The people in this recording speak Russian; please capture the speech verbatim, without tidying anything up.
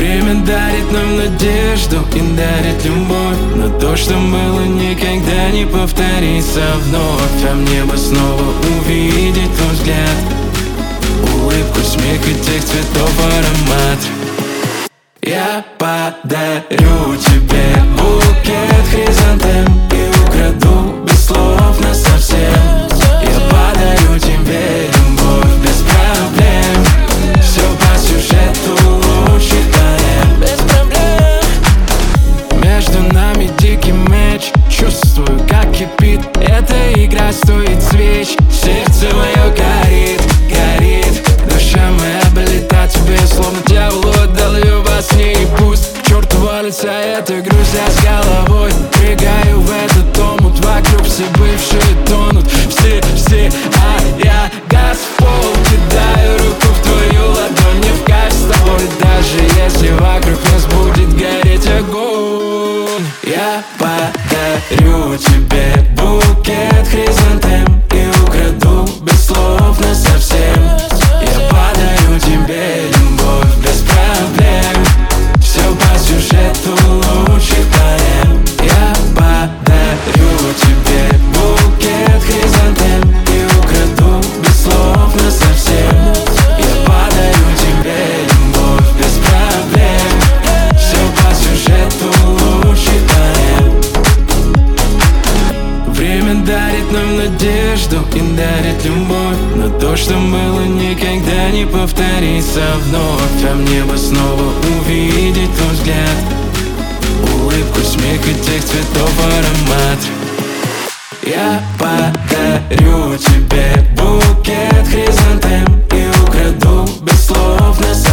Время дарит нам надежду и дарит любовь, но то, что было, никогда не повторится вновь. А мне бы снова увидеть твой взгляд, улыбку, смех и тех цветов аромат. Я подарю тебе букет хризантем и украду без слов насовсем. Я подарю тебе любовь без проблем, все по сюжету лучших поэм. Без проблем. Между нами дикий мяч, чувствую, как кипит эта игра, стоит свеч. Сердце мое горит, горит, душа моя облетает тебе, словно дьяволу отдал ее во сне. И пусть к черту валится эта грусть, я с головой прыгаю в этот омут. Вокруг все бывшие тонут, все, все, а я газ в пол кидаю, руку в твою ладонь, не в кайф с тобой. Даже если вокруг нас будет гореть огонь. Я подарю тебе букет хризантем и украду без слов насовсем. Я подарю тебе любовь без проблем, все по сюжету лучших поэм. Я подарю тебе букет хризантем и украду без слов насовсем. Я подарю тебе любовь без проблем, все по сюжету лучших поэм. Время дарит нам надежду и дарит любовь, но то, что было, никогда не повторится вновь. А мне бы снова увидеть твой взгляд, улыбку, смех и тех цветов аромат. Я подарю тебе букет хризантем и украду без слов нас